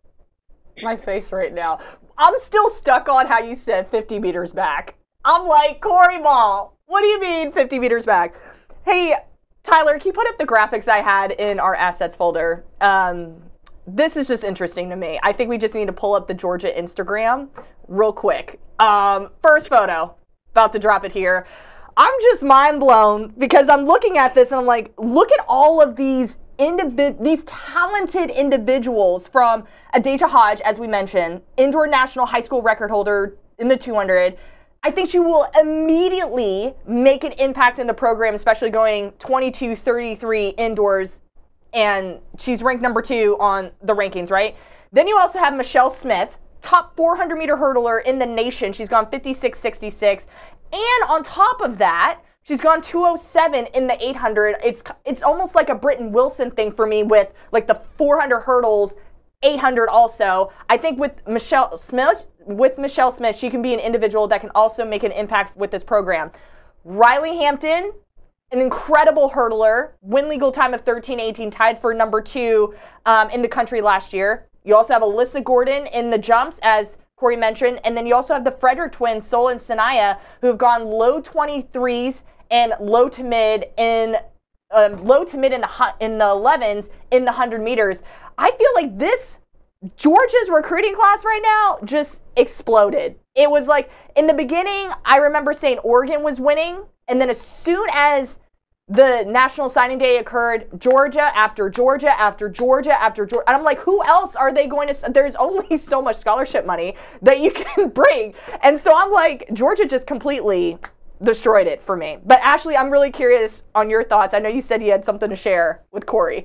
My face right now. I'm still stuck on how you said fifty meters back. I'm like, Corey Ball, what do you mean fifty meters back? Hey, Tyler, can you put up the graphics I had in our assets folder? Um, this is just interesting to me. I think we just need to pull up the Georgia Instagram real quick. Um, first photo, about to drop it here. I'm just mind blown because I'm looking at this and I'm like, look at all of these individ- these talented individuals, from Adaja Hodge, as we mentioned, indoor national high school record holder in the two hundred. I think she will immediately make an impact in the program, especially going twenty-two thirty-three indoors, and she's ranked number two on the rankings, right? Then you also have Michelle Smith, top four hundred meter hurdler in the nation. She's gone fifty-six sixty-six. And on top of that, she's gone two oh seven in the eight hundred. It's it's almost like a Britton Wilson thing for me with like the four hundred hurdles, eight hundred also. I think with Michelle Smith, with Michelle Smith, she can be an individual that can also make an impact with this program. Riley Hampton, an incredible hurdler, win legal time of thirteen eighteen, tied for number two um, in the country last year. You also have Alyssa Gordon in the jumps, as Corey mentioned, and then you also have the Frederick twins, Sol and Sanaya, who have gone low twenty-threes and low to mid in um, low to mid in the in the elevens in the one hundred meters. I feel like this Georgia's recruiting class right now just exploded. It was like in the beginning, I remember saying Oregon was winning, and then as soon as the National Signing Day occurred, Georgia after Georgia after Georgia after Georgia. And I'm like, who else are they going to, there's only so much scholarship money that you can bring. And so I'm like, Georgia just completely destroyed it for me. But Ashley, I'm really curious on your thoughts. I know you said you had something to share with Corey.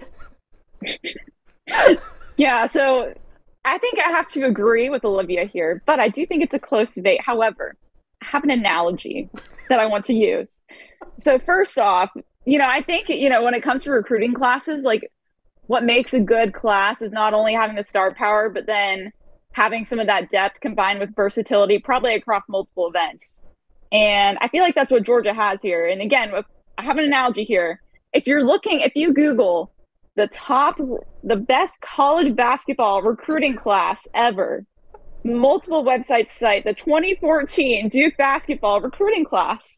Yeah, so I think I have to agree with Olivia here, but I do think it's a close debate. However, I have an analogy that I want to use. So first off, you know, I think, you know, when it comes to recruiting classes, like what makes a good class is not only having the star power, but then having some of that depth combined with versatility, probably across multiple events. And I feel like that's what Georgia has here. And again, I have an analogy here. If you're looking, if you Google the top, the best college basketball recruiting class ever, multiple websites cite the twenty fourteen Duke basketball recruiting class.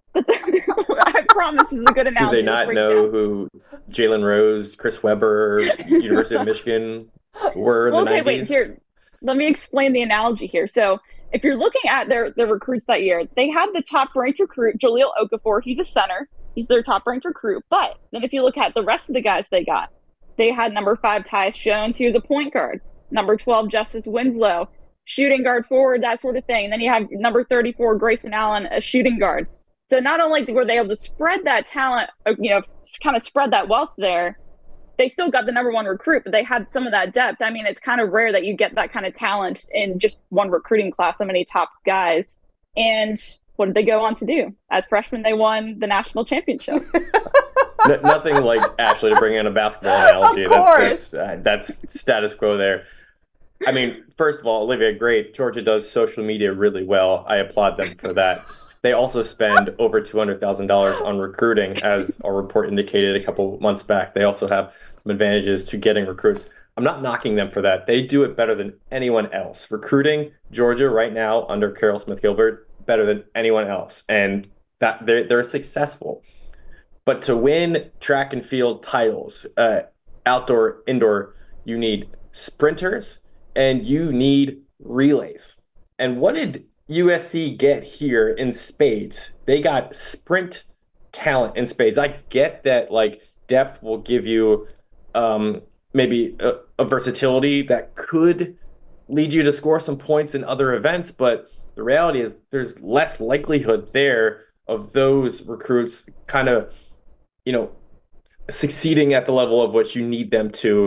I promise this is a good analogy. Do they not know down. who Jalen Rose, Chris Webber, University of Michigan were in well, the okay, nineties? Wait, here. Let me explain the analogy here. So if you're looking at their, their recruits that year, they had the top-ranked recruit, Jaleel Okafor. He's a center. He's their top-ranked recruit. But then if you look at the rest of the guys they got, they had number five, Tyus Jones. He was a point guard. Number twelve, Justice Winslow, shooting guard forward, that sort of thing. And then you have number thirty-four, Grayson Allen, a shooting guard. So not only were they able to spread that talent, you know, kind of spread that wealth there, they still got the number one recruit, but they had some of that depth. I mean, it's kind of rare that you get that kind of talent in just one recruiting class, so many top guys. And what did they go on to do? As freshmen, they won the national championship. N- nothing like Ashley to bring in a basketball analogy. Of course. That's, that's, uh, that's status quo there. I mean, first of all, Olivia, great. Georgia does social media really well. I applaud them for that. They also spend over two hundred thousand dollars on recruiting, as our report indicated a couple months back. They also have some advantages to getting recruits. I'm not knocking them for that. They do it better than anyone else. Recruiting Georgia right now under Carol Smith-Gilbert, better than anyone else. And that they're, they're successful. But to win track and field titles, uh, outdoor, indoor, you need sprinters and you need relays. And what did U S C get here in spades? They got sprint talent in spades. I get that like depth will give you um, maybe a, a versatility that could lead you to score some points in other events, but the reality is there's less likelihood there of those recruits kind of, you know, succeeding at the level of which you need them to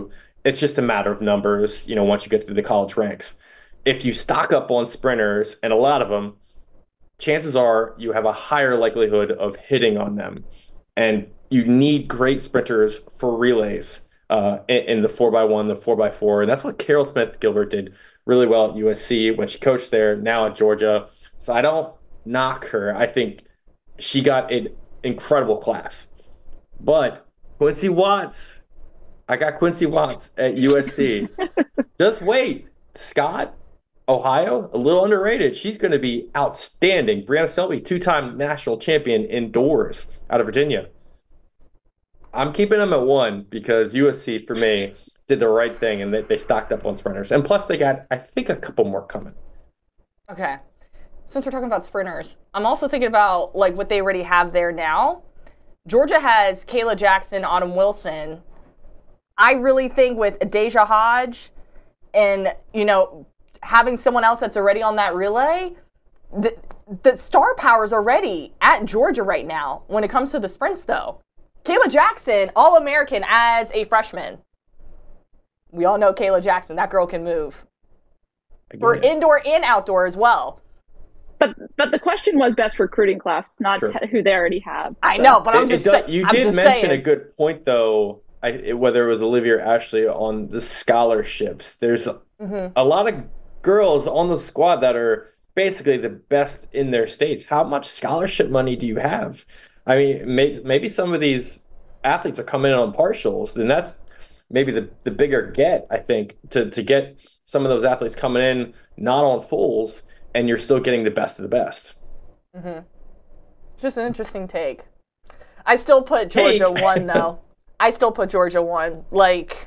it's just a matter of numbers, you know, once you get through the college ranks. If you stock up on sprinters, and a lot of them, chances are you have a higher likelihood of hitting on them. And you need great sprinters for relays uh, in, in the four by one, the four by four. And that's what Carol Smith Gilbert did really well at U S C when she coached there, now at Georgia. So I don't knock her. I think she got an incredible class. But Quincy Watts, I got Quincy Watts at U S C. Just wait. Scott, Ohio, a little underrated. She's going to be outstanding. Brianna Selby, two-time national champion indoors out of Virginia. I'm keeping them at one because U S C, for me, did the right thing, and they, they stocked up on sprinters. And plus, they got, I think, a couple more coming. Okay. Since we're talking about sprinters, I'm also thinking about like what they already have there now. Georgia has Kayla Jackson, Autumn Wilson. I really think with Deja Hodge and, you know, having someone else that's already on that relay, the, the star power is already at Georgia right now when it comes to the sprints, though. Kayla Jackson, All-American as a freshman. We all know Kayla Jackson. That girl can move. For it. Indoor and outdoor as well. But but the question was best recruiting class, not sure. t- who they already have. I know, but I'm it, just it does, You I'm did just mention saying. a good point, though, I, whether it was Olivia or Ashley, on the scholarships. There's mm-hmm. a lot of girls on the squad that are basically the best in their states. How much scholarship money do you have? I mean, may, maybe some of these athletes are coming in on partials, and that's maybe the, the bigger get, I think, to, to get some of those athletes coming in not on fulls, and you're still getting the best of the best. Mm-hmm. Just an interesting take. I still put Georgia take. one, though. I still put Georgia one. Like,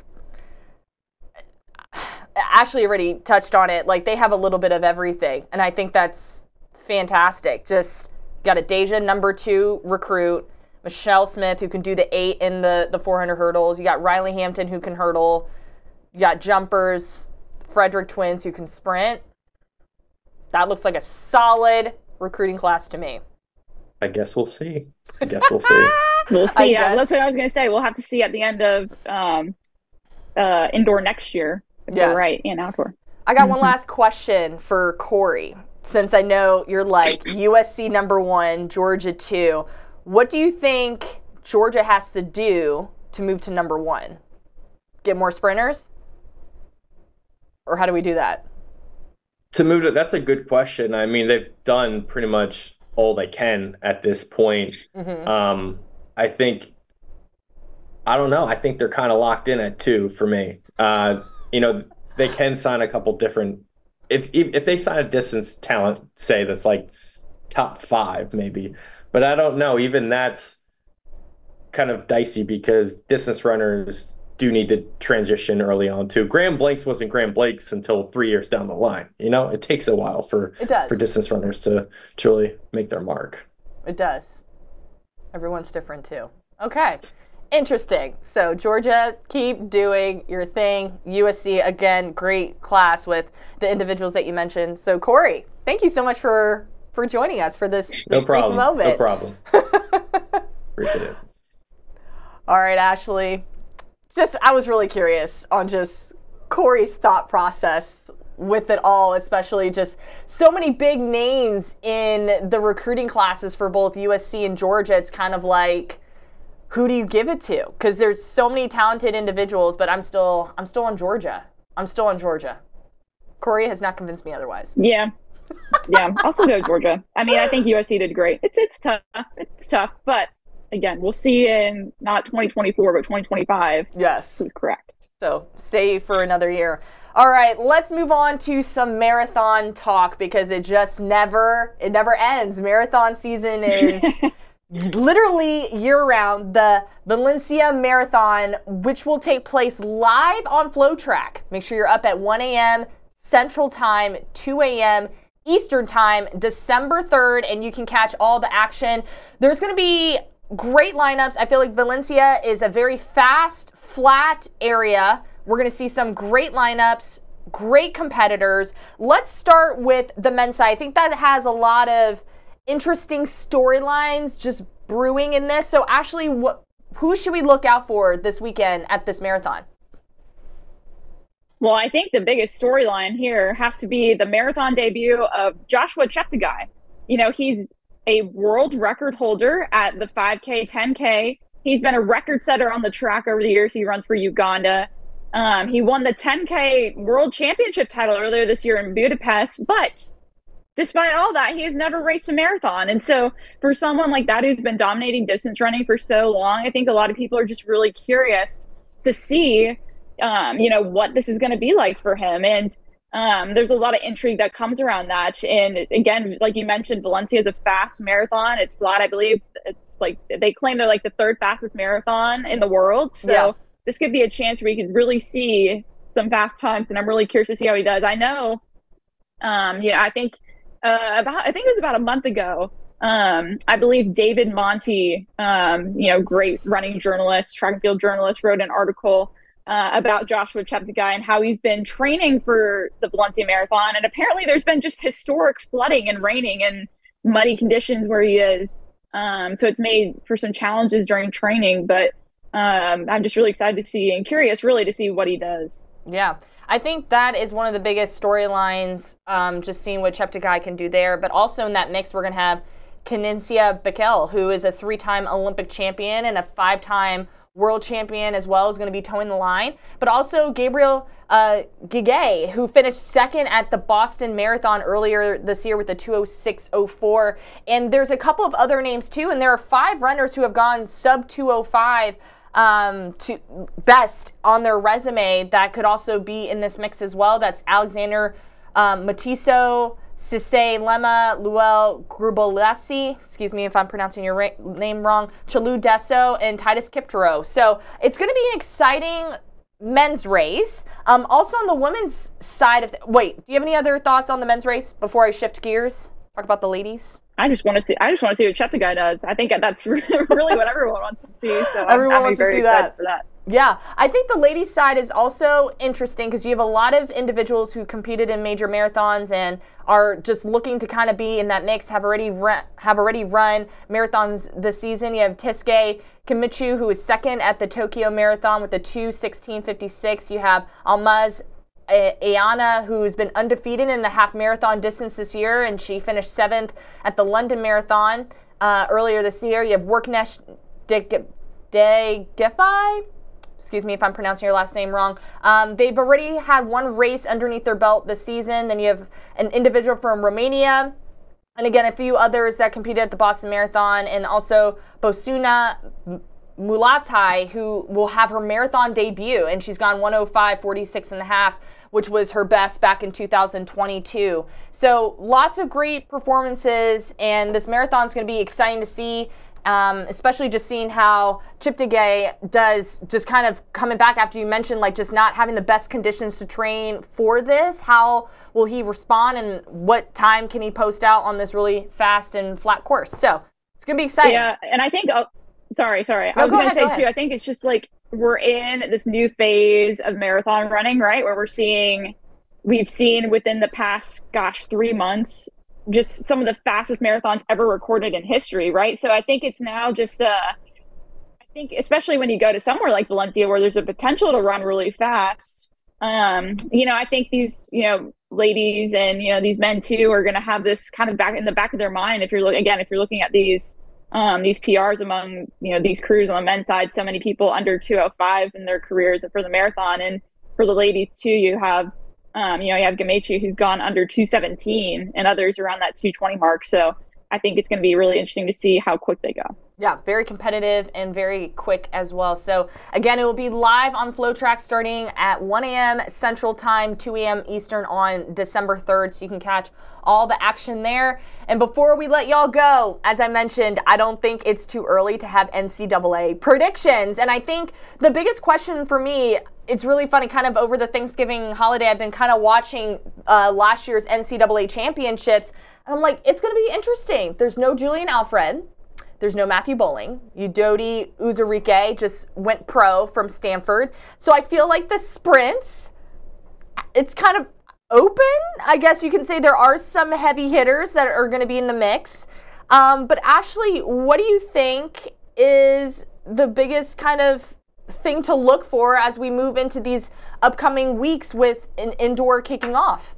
Ashley already touched on it. Like, they have a little bit of everything, and I think that's fantastic. Just got a Deja number two recruit, Michelle Smith, who can do the eight in the, the four hundred hurdles. You got Riley Hampton, who can hurdle. You got jumpers, Frederick Twins, who can sprint. That looks like a solid recruiting class to me. I guess we'll see. I guess we'll see. We'll see. Yeah, that's what I was going to say. We'll have to see at the end of um, uh, indoor next year. If yes. We're right, and outdoor. I got one last question for Corey. Since I know you're like U S C number one, Georgia two, what do you think Georgia has to do to move to number one? Get more sprinters? Or how do we do that? To move to, that's a good question. I mean, they've done pretty much all they can at this point. Mm-hmm. Um, I think, I don't know. I think they're kind of locked in at two for me. Uh, you know, they can sign a couple different, if, if if they sign a distance talent, say that's like top five maybe, but I don't know. Even that's kind of dicey because distance runners do need to transition early on too. Graham Blanks wasn't Graham Blanks until three years down the line. You know, it takes a while for it does. for distance runners to, to really make their mark. It does. Everyone's different too. Okay. Interesting. So Georgia, keep doing your thing. U S C, again, great class with the individuals that you mentioned. So Corey, thank you so much for, for joining us for this, this no problem. brief moment. No problem. Appreciate it. All right, Ashley. Just, I was really curious on just Corey's thought process with it all, especially just so many big names in the recruiting classes for both U S C and Georgia. It's kind of like, who do you give it to? Because there's so many talented individuals, but I'm still, I'm still on Georgia. I'm still on Georgia. Corey has not convinced me otherwise. Yeah, yeah. I'll still go Georgia. I mean, I think U S C did great. It's it's tough. It's tough, but. Again, we'll see in not twenty twenty-four, but twenty twenty-five. Yes. Who's correct. So stay for another year. All right, let's move on to some marathon talk because it just never, it never ends. Marathon season is literally year-round. The Valencia Marathon, which will take place live on FloTrack. Make sure you're up at one a.m. Central Time, two a.m. Eastern Time, December third, and you can catch all the action. There's going to be great lineups. I feel like Valencia is a very fast, flat area. We're going to see some great lineups, great competitors. Let's start with the men's side. I think that has a lot of interesting storylines just brewing in this. So, Ashley, wh- who should we look out for this weekend at this marathon? Well, I think the biggest storyline here has to be the marathon debut of Joshua Cheptegei. You know, he's a world record holder at the five K, ten K. He's been a record setter on the track over the years. He runs for Uganda. Um, he won the ten K World Championship title earlier this year in Budapest, but despite all that, he has never raced a marathon. And so for someone like that who's been dominating distance running for so long, I think a lot of people are just really curious to see, um, you know, what this is going to be like for him. And um, there's a lot of intrigue that comes around that. And again, like you mentioned, Valencia is a fast marathon. It's flat, I believe. It's like they claim they're like the third fastest marathon in the world. So yeah. This could be a chance where you could really see some fast times. And I'm really curious to see how he does. I know, um, you know, I think uh, about, I think it was about a month ago. Um, I believe David Monti, um, you know, great running journalist, track and field journalist, wrote an article uh, about Joshua Cheptegei and how he's been training for the Valencia Marathon. And apparently there's been just historic flooding and raining and muddy conditions where he is. Um, so it's made for some challenges during training, but um, I'm just really excited to see and curious really to see what he does. Yeah. I think that is one of the biggest storylines, um, just seeing what Cheptegei can do there. But also in that mix, we're going to have Kenenisa Bekele, who is a three-time Olympic champion and a five-time world champion as well, is going to be towing the line. But also Gabriel uh, Giguet, who finished second at the Boston Marathon earlier this year with a two oh six oh four. And there's a couple of other names too, and there are five runners who have gone sub two oh five um, to best on their resume that could also be in this mix as well. That's Alexander um, Matiso, Cisse Lema, Luel Grubolesi, excuse me if I'm pronouncing your ra- name wrong, Chalu Deso, and Titus Kiptero. So it's going to be an exciting men's race. Um, also on the women's side of, th- wait, do you have any other thoughts on the men's race before I shift gears? Talk about the ladies. I just want to see. I just want to see what Cheptegei does. I think that's really what everyone wants to see. So everyone I'm, I'm wants very to see excited that. for that. Yeah, I think the ladies' side is also interesting because you have a lot of individuals who competed in major marathons and are just looking to kind of be in that mix, have already run, have already run marathons this season. You have Tisuke Kimichu, who is second at the Tokyo Marathon with a two sixteen fifty-six. You have Almaz Ayana, who's been undefeated in the half marathon distance this year, and she finished seventh at the London Marathon uh, earlier this year. You have Worknesh Degefai. Excuse me if I'm pronouncing your last name wrong. Um, they've already had one race underneath their belt this season. Then you have an individual from Romania. And again, a few others that competed at the Boston Marathon. And also Bosuna Mulatai, who will have her marathon debut. And she's gone one oh five forty-six and a half, which was her best back in two thousand twenty-two. So lots of great performances. And this marathon is going to be exciting to see. Um, especially just seeing how Cheptegei does, just kind of coming back after you mentioned like just not having the best conditions to train for this. How will he respond and what time can he post out on this really fast and flat course? So it's going to be exciting. Yeah, and I think, oh, sorry, sorry. No, I was going to say ahead. too, I think it's just like we're in this new phase of marathon running, right? Where we're seeing, we've seen within the past, gosh, three months, just some of the fastest marathons ever recorded in history, right? So I think it's now just, uh, I think especially when you go to somewhere like Valencia where there's a potential to run really fast, um, you know, I think these, you know, ladies and, you know, these men too are going to have this kind of back in the back of their mind. If you're looking, again, if you're looking at these, um, these P Rs among, you know, these crews on the men's side, so many people under two oh five in their careers for the marathon. And for the ladies too, you have, Um, you know, you have Gamechi, who's gone under two seventeen, and others around that two twenty mark. So I think it's going to be really interesting to see how quick they go. Yeah, very competitive and very quick as well. So again, it will be live on FloTrack starting at one a.m. Central Time, two a.m. Eastern on December third. So you can catch all the action there. And before we let y'all go, as I mentioned, I don't think it's too early to have N C double A predictions. And I think the biggest question for me, it's really funny, kind of over the Thanksgiving holiday, I've been kind of watching uh, last year's N C double A championships. And I'm like, it's going to be interesting. There's no Julian Alfred. There's no Matthew Bowling. Udodi Uzurike just went pro from Stanford. So I feel like the sprints, it's kind of open. I guess you can say there are some heavy hitters that are going to be in the mix. Um, but Ashley, what do you think is the biggest kind of thing to look for as we move into these upcoming weeks with an indoor kicking off?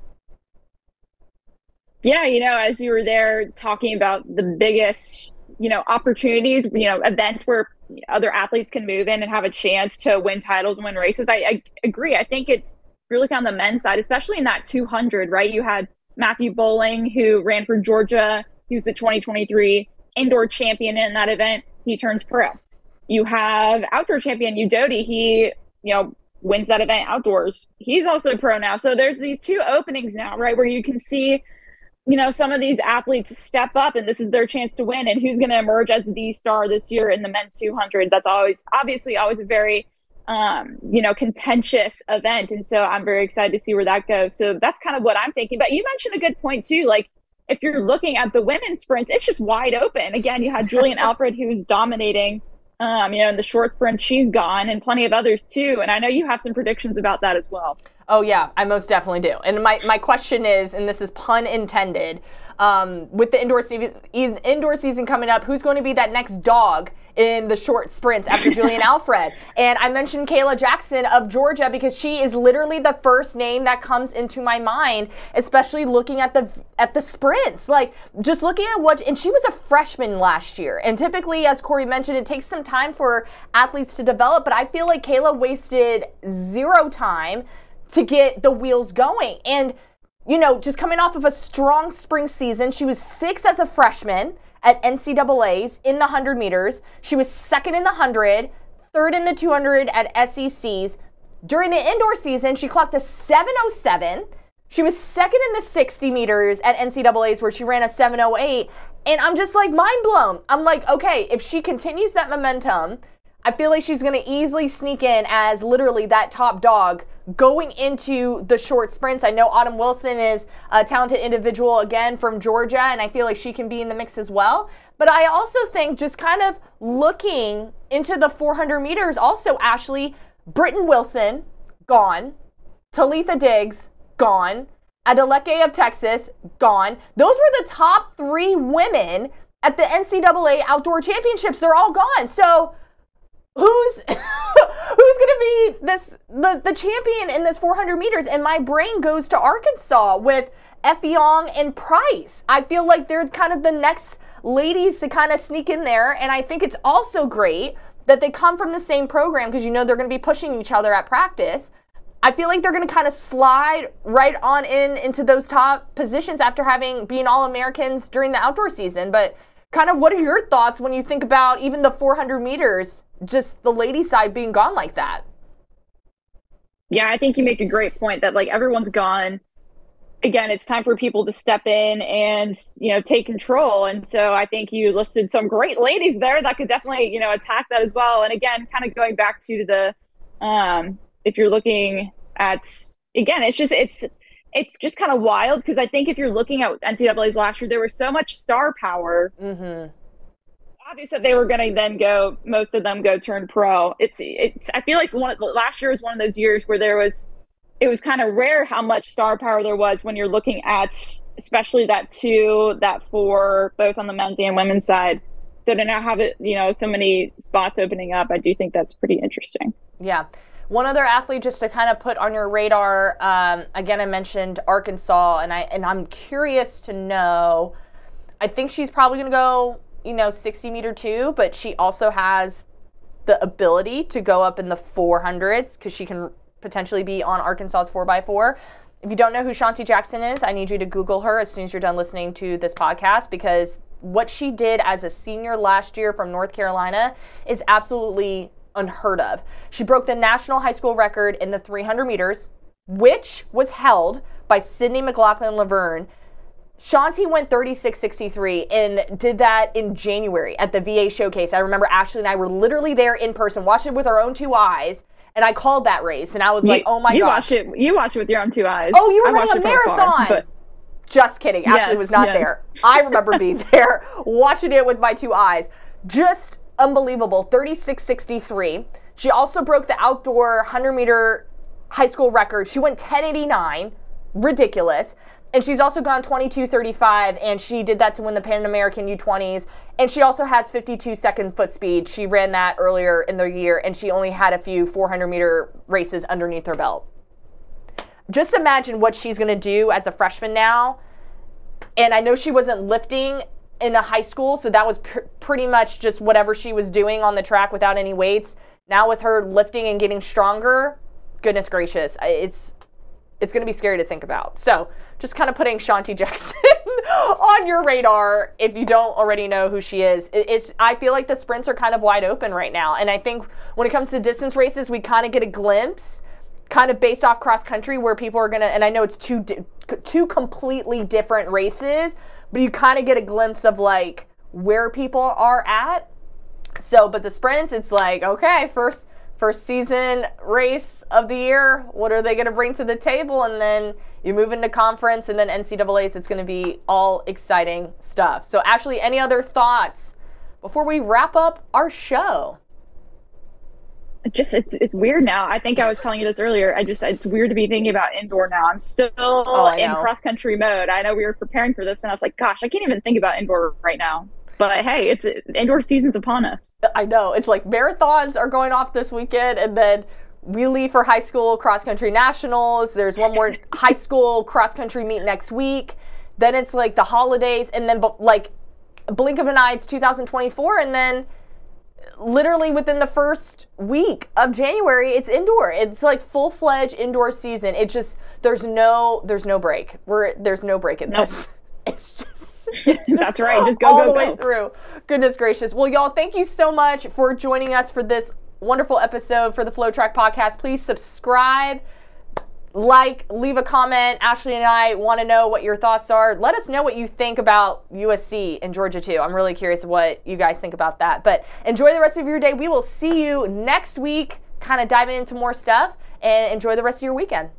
Yeah, you know, as you were there talking about the biggest, you know, opportunities, you know, events where other athletes can move in and have a chance to win titles and win races, I, I agree. I think it's really on the men's side, especially in that two hundred, right? You had Matthew Bowling, who ran for Georgia. He was the twenty twenty-three indoor champion in that event. He turns pro. You have outdoor champion Udodi. He, you know, wins that event outdoors. He's also pro now. So there's these two openings now, right, where you can see, you know, some of these athletes step up and this is their chance to win, and who's going to emerge as the star this year in the men's two hundred. That's always, obviously, always a very, um, you know, contentious event. And so I'm very excited to see where that goes. So that's kind of what I'm thinking. But you mentioned a good point too. Like, if you're looking at the women's sprints, it's just wide open. Again, you had Julian Alfred, who's dominating, um, you know, in the short sprints. She's gone, and plenty of others too. And I know you have some predictions about that as well. Oh, yeah, I most definitely do. And my, my question is, and this is pun intended, um, with the indoor, se- indoor season coming up, who's going to be that next dog in the short sprints after Julian Alfred? And I mentioned Kayla Jackson of Georgia because she is literally the first name that comes into my mind, especially looking at the at the sprints. Like, just looking at what, and she was a freshman last year. And typically, as Corey mentioned, it takes some time for athletes to develop, but I feel like Kayla wasted zero time to get the wheels going. And, you know, just coming off of a strong spring season, she was sixth as a freshman at N C double A's in the one hundred meters. She was second in the one hundred, third in the two hundred at S E Cs. During the indoor season, she clocked a seven oh seven. She was second in the sixty meters at N C double A's where she ran a seven oh eight. And I'm just like mind blown. I'm like, okay, if she continues that momentum, I feel like she's going to easily sneak in as literally that top dog going into the short sprints. I know Autumn Wilson is a talented individual, again, from Georgia, and I feel like she can be in the mix as well. But I also think just kind of looking into the four hundred meters, also, Ashley, Britton Wilson, gone. Talitha Diggs, gone. Adeleke of Texas, gone. Those were the top three women at the N C double A Outdoor Championships. They're all gone. So who's who's going to be this the, the champion in this four hundred meters? And my brain goes to Arkansas with Effiong and Price. I feel like they're kind of the next ladies to kind of sneak in there. And I think it's also great that they come from the same program because, you know, they're going to be pushing each other at practice. I feel like they're going to kind of slide right on in into those top positions after having been All-Americans during the outdoor season. But kind of what are your thoughts when you think about even the four hundred meters, just the ladies' side being gone like that? Yeah, I think you make a great point that, like, everyone's gone. Again, it's time for people to step in and, you know, take control. And so I think you listed some great ladies there that could definitely, you know, attack that as well. And again, kind of going back to the, um, if you're looking at, again, it's just, it's, it's just kind of wild because I think if you're looking at N C double A's last year, there was so much star power. Mm-hmm. Obvious that they were going to then go, most of them go turn pro. It's, it's, I feel like one of the, last year was one of those years where there was, it was kind of rare how much star power there was when you're looking at, especially that two, that four, both on the men's and women's side. So to now have it, you know, so many spots opening up, I do think that's pretty interesting. Yeah. One other athlete just to kind of put on your radar, um, again, I mentioned Arkansas, and, I, and I'm curious to know, I think she's probably going to go, you know, sixty meter too, but she also has the ability to go up in the four hundreds because she can potentially be on Arkansas's four by four. If you don't know who Shanti Jackson is, I need you to Google her as soon as you're done listening to this podcast, because what she did as a senior last year from North Carolina is absolutely unheard of. She broke the national high school record in the three hundred meters, which was held by Sydney McLaughlin-Laverne. Shanti went thirty-six sixty-three and did that in January at the V A Showcase. I remember Ashley and I were literally there in person, watching it with our own two eyes. And I called that race, and I was you, like, "Oh my you gosh!" Watched it, you watched it with your own two eyes. Oh, you were I running a marathon. Far, but... Just kidding. Yes, Ashley was not yes. there. I remember being there, watching it with my two eyes. Just unbelievable. thirty-six sixty-three. She also broke the outdoor one hundred meter high school record. She went ten eighty-nine. Ridiculous. And she's also gone twenty-two thirty-five, and she did that to win the Pan American U twenties. And she also has fifty-two second foot speed. She ran that earlier in the year, and she only had a few four hundred meter races underneath her belt. Just imagine what she's going to do as a freshman now. And I know she wasn't lifting in a high school, so that was pr- pretty much just whatever she was doing on the track without any weights. Now with her lifting and getting stronger, goodness gracious, it's it's going to be scary to think about. So just kind of putting Shanti Jackson on your radar if you don't already know who she is. It's I feel like the sprints are kind of wide open right now, and I think when it comes to distance races, we kind of get a glimpse, kind of based off cross country, where people are going to, and I know it's two two completely different races, but you kind of get a glimpse of like where people are at. So, but the sprints, it's like, okay, first first season race of the year, what are they going to bring to the table? And then you move into conference and then N C double A's. It's going to be all exciting stuff. So, Ashley, any other thoughts before we wrap up our show? Just it's it's weird now. I think I was telling you this earlier. I just it's weird to be thinking about indoor now. I'm still oh, in cross country mode. I know we were preparing for this, and I was like, gosh, I can't even think about indoor right now. But hey, it's indoor season's upon us. I know. It's like marathons are going off this weekend, and then we leave for high school cross country nationals. There's one more high school cross country meet next week. Then it's like the holidays, and then like blink of an eye, it's two thousand twenty-four, and then literally within the first week of January, it's indoor. It's like full-fledged indoor season. It just there's no there's no break. We're there's no break in this. Nope. It's just it's just that's right. Just go all go, the go. way through. Goodness gracious. Well, y'all, thank you so much for joining us for this wonderful episode for the FloTrack Podcast. Please subscribe, like, leave a comment. Ashley and I want to know what your thoughts are. Let us know what you think about U S C and Georgia too. I'm really curious what you guys think about that. But enjoy the rest of your day. We will see you next week, kind of diving into more stuff, and enjoy the rest of your weekend.